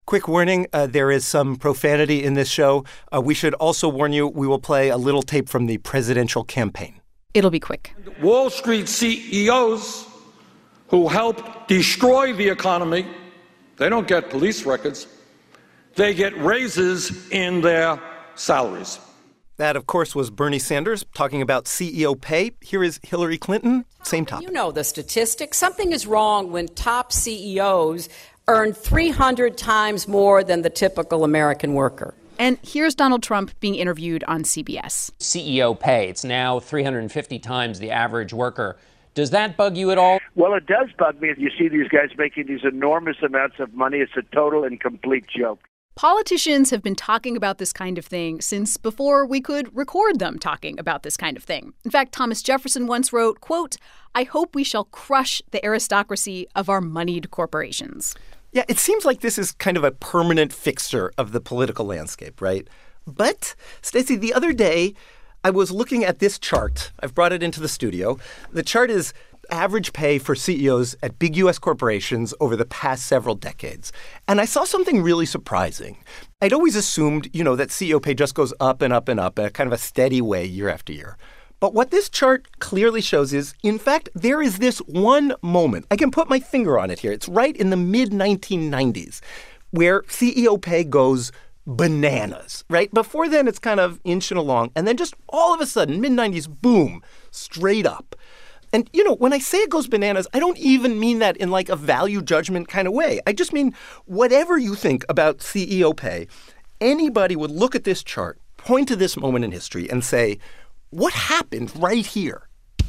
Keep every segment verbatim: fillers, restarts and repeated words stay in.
Quick warning, uh, there is some profanity in this show. Uh, we should also warn you, we will play a little tape from the presidential campaign. It'll be quick. Wall Street C E Os who helped destroy the economy, they don't get police records. They get raises in their salaries. That, of course, was Bernie Sanders talking about C E O pay. Here is Hillary Clinton, same topic. You know the statistics. Something is wrong when top C E Os earn three hundred times more than the typical American worker. And here's Donald Trump being interviewed on C B S. C E O pay, it's now three hundred fifty times the average worker. Does that bug you at all? Well, it does bug me if you see these guys making these enormous amounts of money. It's a total and complete joke. Politicians have been talking about this kind of thing since before we could record them talking about this kind of thing. In fact, Thomas Jefferson once wrote, quote, "I hope we shall crush the aristocracy of our moneyed corporations." Yeah, it seems like this is kind of a permanent fixture of the political landscape, right? But, Stacey, the other day, I was looking at this chart. I've brought it into the studio. The chart is average pay for C E Os at big U S corporations over the past several decades. And I saw something really surprising. I'd always assumed, you know, that C E O pay just goes up and up and up in a kind of a steady way year after year. But what this chart clearly shows is, in fact, there is this one moment. I can put my finger on it here. It's right in the mid nineteen nineties where C E O pay goes bananas, right? Before then, it's kind of inching along. And then just all of a sudden, mid nineties, boom, straight up. And, you know, when I say it goes bananas, I don't even mean that in like a value judgment kind of way. I just mean whatever you think about C E O pay, anybody would look at this chart, point to this moment in history and say, what happened right here?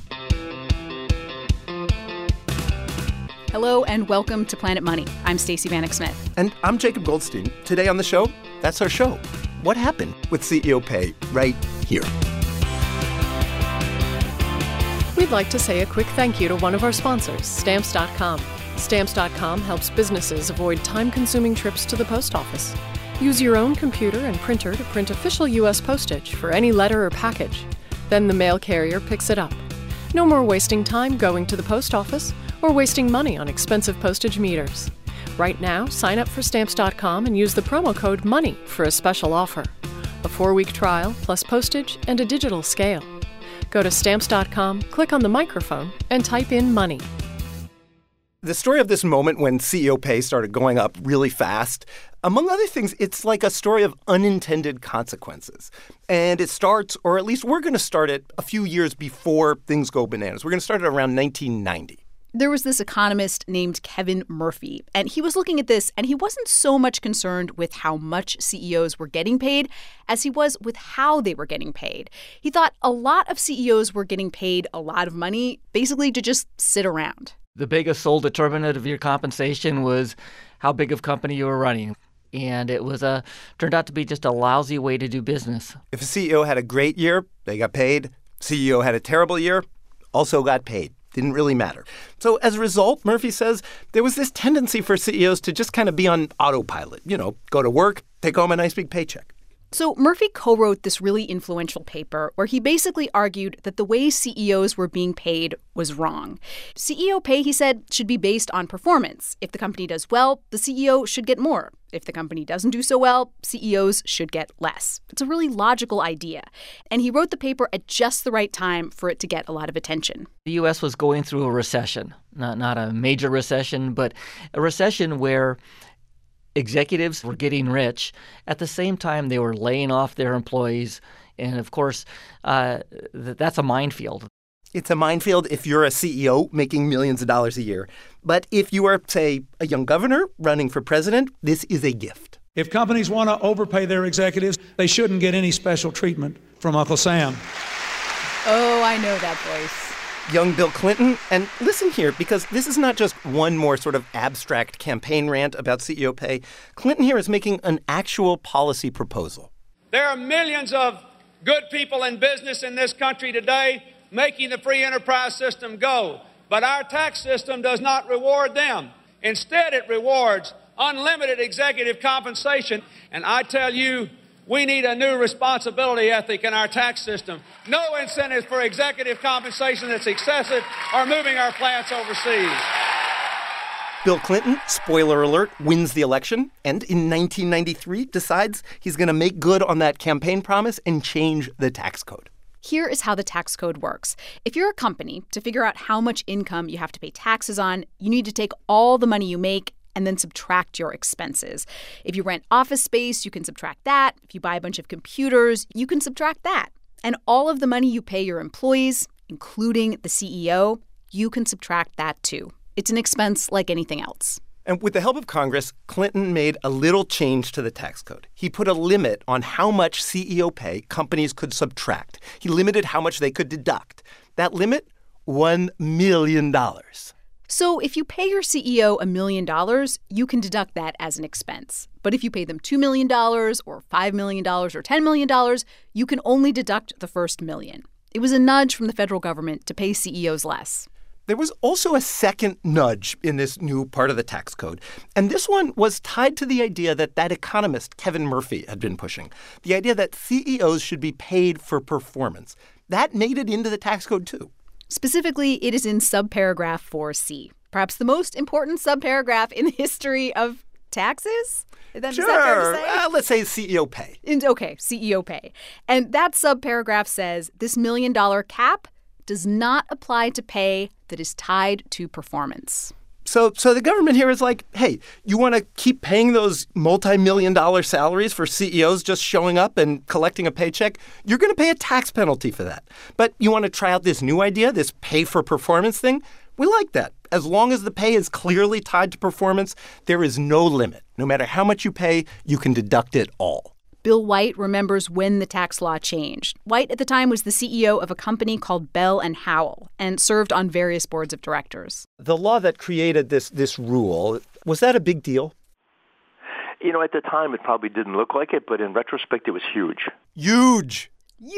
Hello and welcome to Planet Money. I'm Stacey Vanek Smith. And I'm Jacob Goldstein. Today on the show, that's our show. What happened with C E O pay right here? We'd like to say a quick thank you to one of our sponsors, Stamps dot com. Stamps dot com helps businesses avoid time-consuming trips to the post office. Use your own computer and printer to print official U S postage for any letter or package. Then the mail carrier picks it up. No more wasting time going to the post office or wasting money on expensive postage meters. Right now, sign up for Stamps dot com and use the promo code MONEY for a special offer. A four-week trial plus postage and a digital scale. Go to Stamps dot com, click on the microphone, and type in money. The story of this moment when C E O pay started going up really fast, among other things, it's like a story of unintended consequences. And it starts, or at least we're going to start it a few years before things go bananas. We're going to start it around nineteen ninety. There was this economist named Kevin Murphy, and he was looking at this, and he wasn't so much concerned with how much C E Os were getting paid as he was with how they were getting paid. He thought a lot of C E Os were getting paid a lot of money, basically to just sit around. The biggest sole determinant of your compensation was how big of company you were running. And it was a turned out to be just a lousy way to do business. If a C E O had a great year, they got paid. C E O had a terrible year, also got paid. Didn't really matter. So as a result, Murphy says there was this tendency for C E Os to just kind of be on autopilot. You know, go to work, take home a nice big paycheck. So Murphy co-wrote this really influential paper where he basically argued that the way C E Os were being paid was wrong. C E O pay, he said, should be based on performance. If the company does well, the C E O should get more. If the company doesn't do so well, C E Os should get less. It's a really logical idea. And he wrote the paper at just the right time for it to get a lot of attention. The U S was going through a recession, not not a major recession, but a recession where executives were getting rich. At the same time, they were laying off their employees. And, of course, uh, th- that's a minefield. It's a minefield if you're a C E O making millions of dollars a year. But if you are, say, a young governor running for president, this is a gift. If companies want to overpay their executives, they shouldn't get any special treatment from Uncle Sam. Oh, I know that voice. Young Bill Clinton. And listen here, because this is not just one more sort of abstract campaign rant about C E O pay. Clinton here is making an actual policy proposal. There are millions of good people in business in this country today making the free enterprise system go. But our tax system does not reward them. Instead, it rewards unlimited executive compensation. And I tell you, we need a new responsibility ethic in our tax system. No incentives for executive compensation that's excessive or moving our plants overseas. Bill Clinton, spoiler alert, wins the election, and in nineteen ninety-three decides he's going to make good on that campaign promise and change the tax code. Here is how the tax code works. If you're a company, to figure out how much income you have to pay taxes on, you need to take all the money you make and then subtract your expenses. If you rent office space, you can subtract that. If you buy a bunch of computers, you can subtract that. And all of the money you pay your employees, including the C E O, you can subtract that too. It's an expense like anything else. And with the help of Congress, Clinton made a little change to the tax code. He put a limit on how much C E O pay companies could subtract. He limited how much they could deduct. That limit, one million dollars. So if you pay your C E O a million dollars, you can deduct that as an expense. But if you pay them two million dollars or five million dollars or ten million dollars, you can only deduct the first million. It was a nudge from the federal government to pay C E Os less. There was also a second nudge in this new part of the tax code. And this one was tied to the idea that that economist, Kevin Murphy, had been pushing. The idea that C E Os should be paid for performance. That made it into the tax code, too. Specifically, it is in subparagraph four C, perhaps the most important subparagraph in the history of taxes. Is that, sure. Is that fair to say? Uh, let's say C E O pay. And, okay, C E O pay. And that subparagraph says this million-dollar cap does not apply to pay that is tied to performance. So so the government here is like, hey, you want to keep paying those multi-million dollar salaries for C E Os just showing up and collecting a paycheck? You're going to pay a tax penalty for that. But you want to try out this new idea, this pay-for-performance thing? We like that. As long as the pay is clearly tied to performance, there is no limit. No matter how much you pay, you can deduct it all. Bill White remembers when the tax law changed. White at the time was the C E O of a company called Bell and Howell and served on various boards of directors. The law that created this this rule, was that a big deal? You know, at the time, it probably didn't look like it, but in retrospect, it was huge. Huge.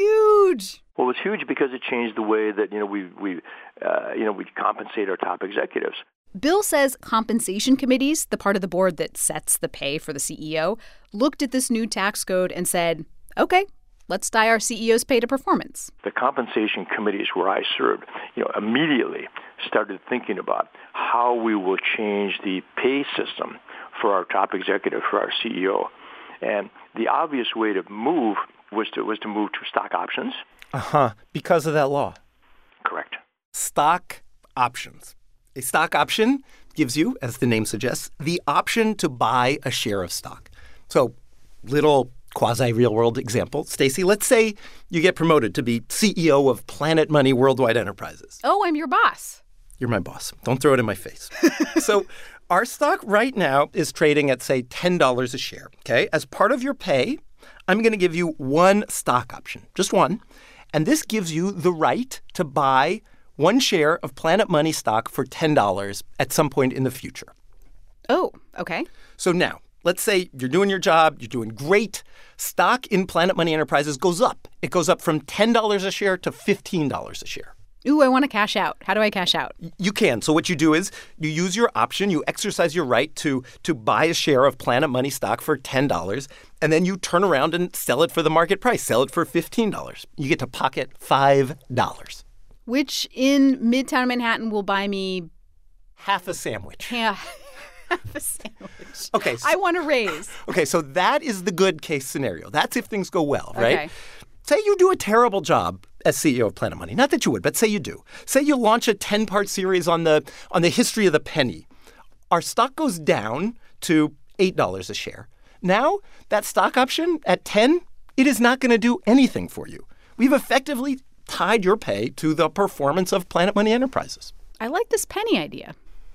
Huge. Well, it was huge because it changed the way that, you know, we, we uh, you know, we compensate our top executives. Bill says compensation committees, the part of the board that sets the pay for the C E O, looked at this new tax code and said, okay, let's tie our C E Os' pay to performance. The compensation committees where I served, you know, immediately started thinking about how we will change the pay system for our top executive, for our C E O. And the obvious way to move was to was to move to stock options. Uh-huh, because of that law. Correct. Stock options. A stock option gives you, as the name suggests, the option to buy a share of stock. So, little quasi-real-world example. Stacey, let's say you get promoted to be C E O of Planet Money Worldwide Enterprises. Oh, I'm your boss. You're my boss. Don't throw it in my face. So, our stock right now is trading at, say, ten dollars a share, okay? As part of your pay, I'm going to give you one stock option, just one. And this gives you the right to buy one share of Planet Money stock for ten dollars at some point in the future. Oh, okay. So now, let's say you're doing your job, you're doing great. Stock in Planet Money Enterprises goes up. It goes up from ten dollars a share to fifteen dollars a share. Ooh, I want to cash out. How do I cash out? You can. So what you do is you use your option, you exercise your right to, to buy a share of Planet Money stock for ten dollars, and then you turn around and sell it for the market price, sell it for fifteen dollars. You get to pocket five dollars. Which in Midtown Manhattan will buy me half a sandwich. Yeah, half a sandwich. Okay. So, I want a raise. Okay, so that is the good case scenario. That's if things go well, right? Okay. Say you do a terrible job as C E O of Planet Money. Not that you would, but say you do. Say you launch a ten-part series on the on the history of the penny. Our stock goes down to eight dollars a share. Now, that stock option at ten, it is not going to do anything for you. We've effectively tied your pay to the performance of Planet Money Enterprises. I like this penny idea.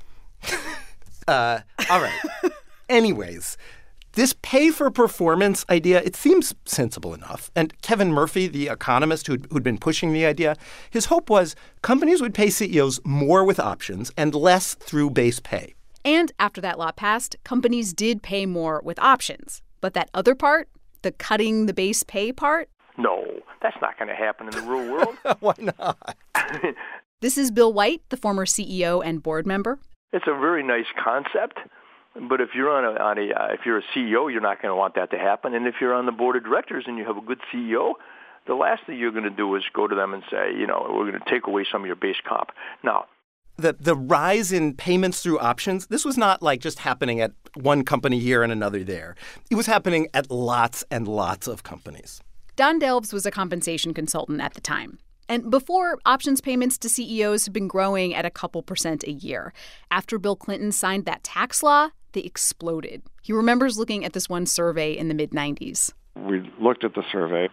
uh, all right. Anyways, this pay-for-performance idea, it seems sensible enough. And Kevin Murphy, the economist who'd, who'd been pushing the idea, his hope was companies would pay C E Os more with options and less through base pay. And after that law passed, companies did pay more with options. But that other part, the cutting the base pay part? No, that's not going to happen in the real world. Why not? This is Bill White, the former C E O and board member. It's a very nice concept, but if you're on a, on a uh, if you're a C E O, you're not going to want that to happen. And if you're on the board of directors and you have a good C E O, the last thing you're going to do is go to them and say, you know, we're going to take away some of your base comp. Now, the the rise in payments through options, this was not like just happening at one company here and another there. It was happening at lots and lots of companies. Don Delves was a compensation consultant at the time. And before, options payments to C E Os had been growing at a couple percent a year. After Bill Clinton signed that tax law, they exploded. He remembers looking at this one survey in the mid nineties. We looked at the survey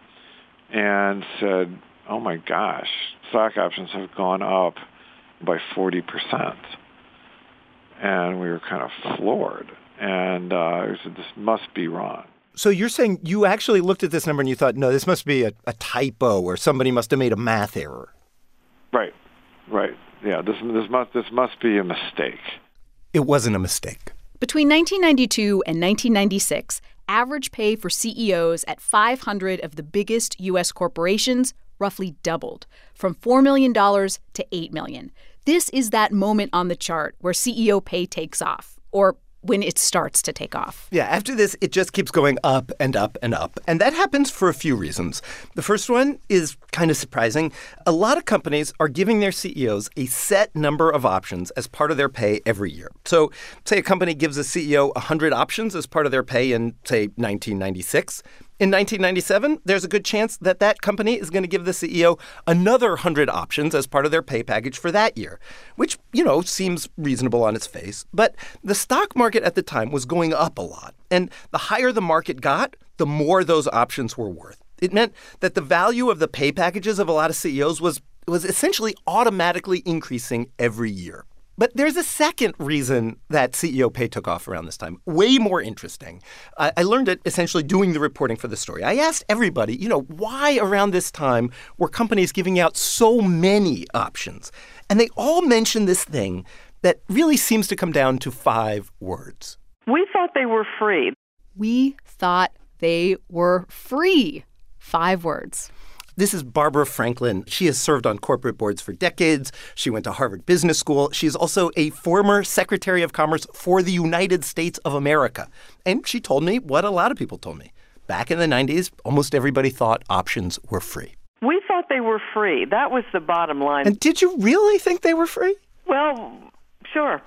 and said, oh, my gosh, stock options have gone up by forty percent. And we were kind of floored. And uh, we said, this must be wrong. So you're saying you actually looked at this number and you thought, no, this must be a, a typo or somebody must have made a math error. Right, right. Yeah, this, this, must, this must be a mistake. It wasn't a mistake. Between nineteen ninety-two and nineteen ninety-six, average pay for C E Os at five hundred of the biggest U S corporations roughly doubled, from four million dollars to eight million dollars. This is that moment on the chart where C E O pay takes off, or when it starts to take off. Yeah, after this, it just keeps going up and up and up. And that happens for a few reasons. The first one is kind of surprising. A lot of companies are giving their C E Os a set number of options as part of their pay every year. So say a company gives a C E O one hundred options as part of their pay in, say, nineteen ninety-six. In nineteen ninety-seven, there's a good chance that that company is going to give the C E O another one hundred options as part of their pay package for that year, which, you know, seems reasonable on its face. But the stock market at the time was going up a lot. And the higher the market got, the more those options were worth. It meant that the value of the pay packages of a lot of C E Os was, was essentially automatically increasing every year. But there's a second reason that C E O pay took off around this time, way more interesting. I, I learned it essentially doing the reporting for the story. I asked everybody, you know, why around this time were companies giving out so many options? And they all mentioned this thing that really seems to come down to five words. We thought they were free. We thought they were free. Five words. This is Barbara Franklin. She has served on corporate boards for decades. She went to Harvard Business School. She is also a former Secretary of Commerce for the United States of America. And she told me what a lot of people told me. Back in the nineties, almost everybody thought options were free. We thought they were free. That was the bottom line. And did you really think they were free? Well, sure.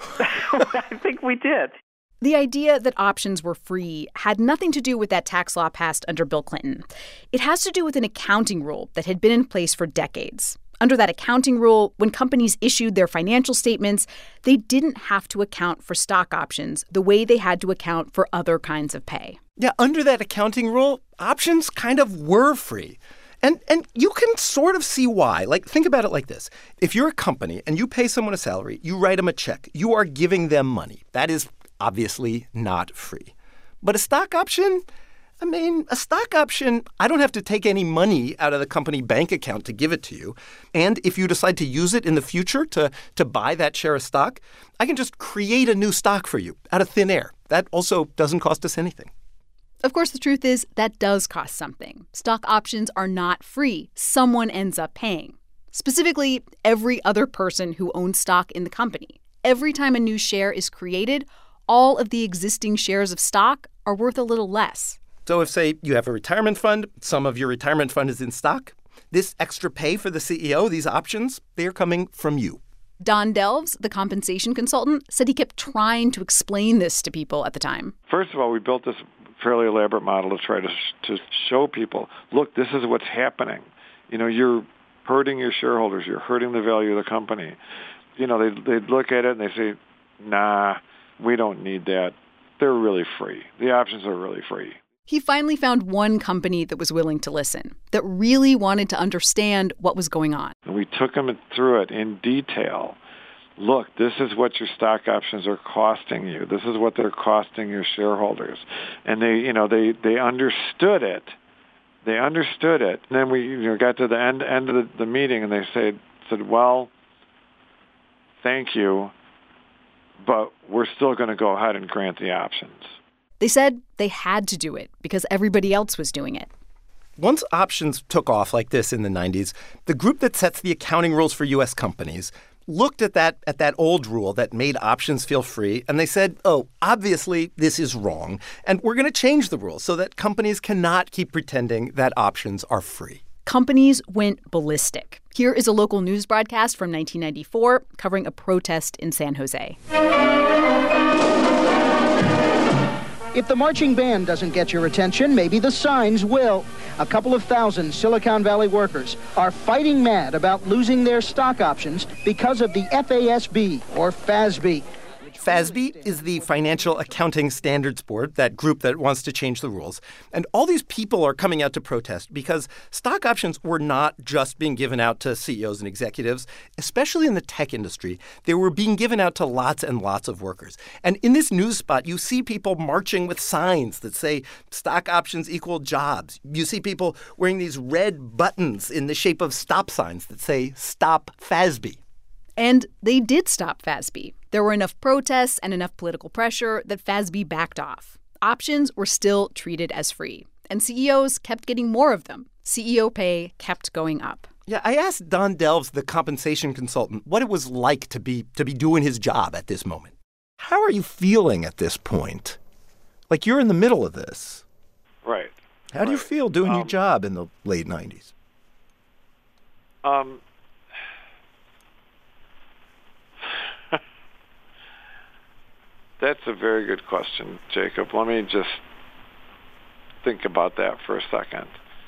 I think we did. The idea that options were free had nothing to do with that tax law passed under Bill Clinton. It has to do with an accounting rule that had been in place for decades. Under that accounting rule, when companies issued their financial statements, they didn't have to account for stock options the way they had to account for other kinds of pay. Yeah, under that accounting rule, options kind of were free. And and you can sort of see why. Like, think about it like this. If you're a company and you pay someone a salary, you write them a check, you are giving them money. That is obviously not free. But a stock option, I mean, a stock option, I don't have to take any money out of the company bank account to give it to you. And if you decide to use it in the future to, to buy that share of stock, I can just create a new stock for you out of thin air. That also doesn't cost us anything. Of course, the truth is that does cost something. Stock options are not free. Someone ends up paying. Specifically, every other person who owns stock in the company. Every time a new share is created, all of the existing shares of stock are worth a little less. So if, say, you have a retirement fund, some of your retirement fund is in stock, this extra pay for the C E O, these options, they're coming from you. Don Delves, the compensation consultant, said he kept trying to explain this to people at the time. First of all, we built this fairly elaborate model to try to to show people, look, this is what's happening. You know, you're hurting your shareholders. You're hurting the value of the company. You know, they they'd look at it and they say, nah, we don't need that. They're really free. The options are really free. He finally found one company that was willing to listen, that really wanted to understand what was going on. And we took them through it in detail. Look, this is what your stock options are costing you. This is what they're costing your shareholders. And they, you know, they, they understood it. They understood it. And then we, you know, got to the end end of the, the meeting and they said, said, well, thank you, but we're still going to go ahead and grant the options. They said they had to do it because everybody else was doing it. Once options took off like this in the nineties, the group that sets the accounting rules for U S companies looked at that at that old rule that made options feel free, and they said, oh, obviously this is wrong, and we're going to change the rules so that companies cannot keep pretending that options are free. companies went ballistic. Here is a local news broadcast from nineteen ninety-four covering a protest in San Jose. If the marching band doesn't get your attention, maybe the signs will. A couple of thousand Silicon Valley workers are fighting mad about losing their stock options because of the F A S B, or F A S B. F A S B is the Financial Accounting Standards Board, that group that wants to change the rules. And all these people are coming out to protest because stock options were not just being given out to C E Os and executives, especially in the tech industry. They were being given out to lots and lots of workers. And in this news spot, you see people marching with signs that say stock options equal jobs. You see people wearing these red buttons in the shape of stop signs that say Stop F A S B. And they did stop F A S B. There were enough protests and enough political pressure that F A S B backed off. Options were still treated as free, and C E Os kept getting more of them. C E O pay kept going up. Yeah, I asked Don Delves, the compensation consultant, what it was like to be to be doing his job at this moment. How are you feeling at this point? Like, you're in the middle of this. Right. How right. do you feel doing um, your job in the late nineties? Um. That's a very good question, Jacob. Let me just think about that for a second.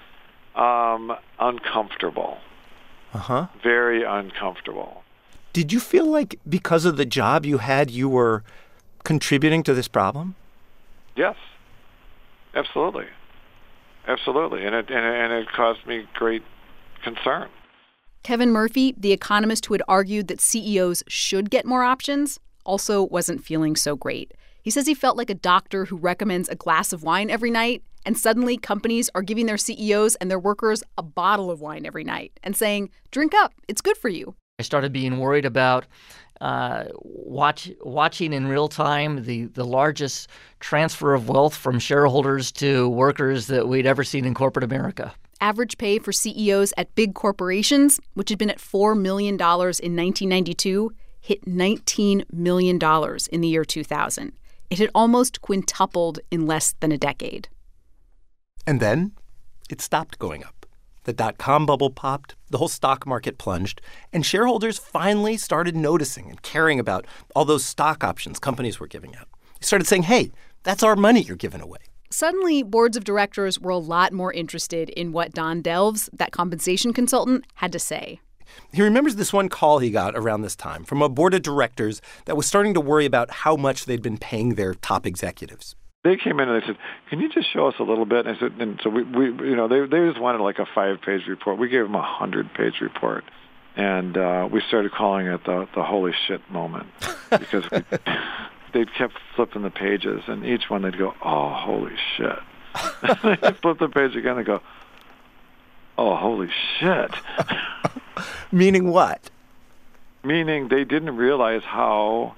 Um, uncomfortable. Uh-huh. Very uncomfortable. Did you feel like because of the job you had, you were contributing to this problem? Yes. Absolutely. Absolutely. And it, and it, and it caused me great concern. Kevin Murphy, the economist who had argued that C E Os should get more options, also wasn't feeling so great. He says he felt like a doctor who recommends a glass of wine every night, and suddenly companies are giving their C E Os and their workers a bottle of wine every night and saying, drink up, it's good for you. I started being worried about uh, watch, watching in real time the, the largest transfer of wealth from shareholders to workers that we'd ever seen in corporate America. Average pay for C E Os at big corporations, which had been at four million dollars in nineteen ninety-two, hit nineteen million dollars in the year two thousand. It had almost quintupled in less than a decade. And then it stopped going up. The dot-com bubble popped, the whole stock market plunged, and shareholders finally started noticing and caring about all those stock options companies were giving out. They started saying, hey, that's our money you're giving away. Suddenly, boards of directors were a lot more interested in what Don Delves, that compensation consultant, had to say. He remembers this one call he got around this time from a board of directors that was starting to worry about how much they'd been paying their top executives. They came in and they said, can you just show us a little bit? And I said, and so we, we you know, they they just wanted like a five-page report. We gave them a hundred-page report. And uh, we started calling it the, the holy shit moment because we, they kept flipping the pages, and each one they'd go, oh, holy shit. They'd flip the page again and go, oh, holy shit. Meaning what? Meaning they didn't realize how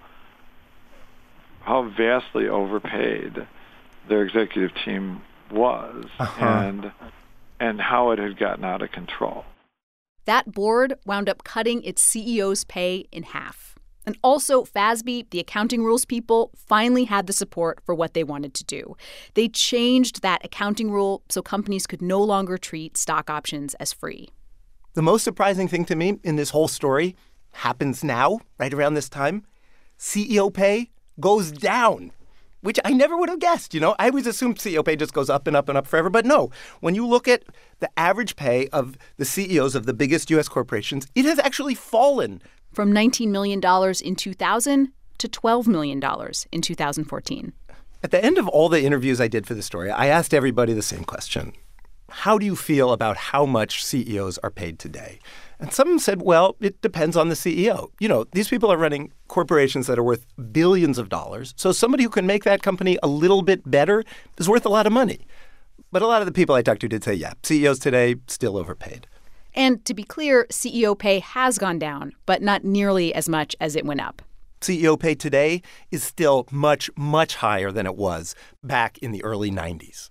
how vastly overpaid their executive team was uh-huh. and and how it had gotten out of control. That board wound up cutting its C E O's pay in half. And also, F A S B, the accounting rules people, finally had the support for what they wanted to do. They changed that accounting rule so companies could no longer treat stock options as free. The most surprising thing to me in this whole story happens now, right around this time. C E O pay goes down, which I never would have guessed. You know, I always assumed C E O pay just goes up and up and up forever. But no, when you look at the average pay of the C E Os of the biggest U S corporations, it has actually fallen. From nineteen million dollars in two thousand to twelve million dollars in two thousand fourteen. At the end of all the interviews I did for the story, I asked everybody the same question. How do you feel about how much C E Os are paid today? And some said, well, it depends on the C E O. You know, these people are running corporations that are worth billions of dollars. So somebody who can make that company a little bit better is worth a lot of money. But a lot of the people I talked to did say, yeah, C E Os today still overpaid. And to be clear, C E O pay has gone down, but not nearly as much as it went up. C E O pay today is still much, much higher than it was back in the early nineties.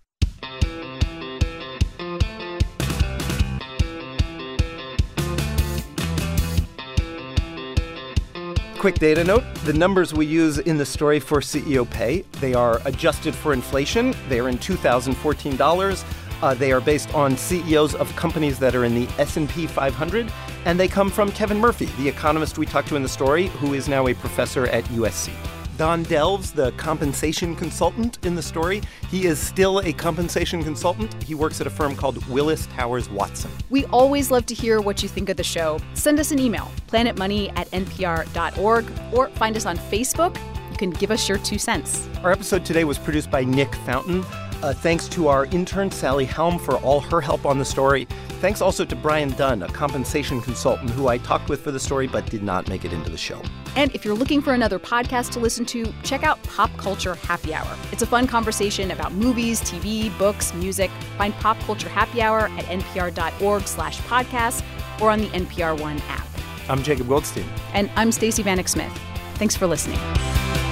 Quick data note, the numbers we use in the story for C E O pay, they are adjusted for inflation. They are in two thousand fourteen dollars. Uh, they are based on C E Os of companies that are in the S and P five hundred, and they come from Kevin Murphy, the economist we talked to in the story, who is now a professor at U S C. Don Delves, the compensation consultant in the story, he is still a compensation consultant. He works at a firm called Willis Towers Watson. We always love to hear what you think of the show. Send us an email, planetmoney at n p r dot org, or find us on Facebook. You can give us your two cents. Our episode today was produced by Nick Fountain. Uh, thanks to our intern, Sally Helm, for all her help on the story. Thanks also to Brian Dunn, a compensation consultant who I talked with for the story but did not make it into the show. And if you're looking for another podcast to listen to, check out Pop Culture Happy Hour. It's a fun conversation about movies, T V, books, music. Find Pop Culture Happy Hour at npr.org slash podcast or on the N P R One app. I'm Jacob Goldstein. And I'm Stacey Vanek Smith. Thanks for listening.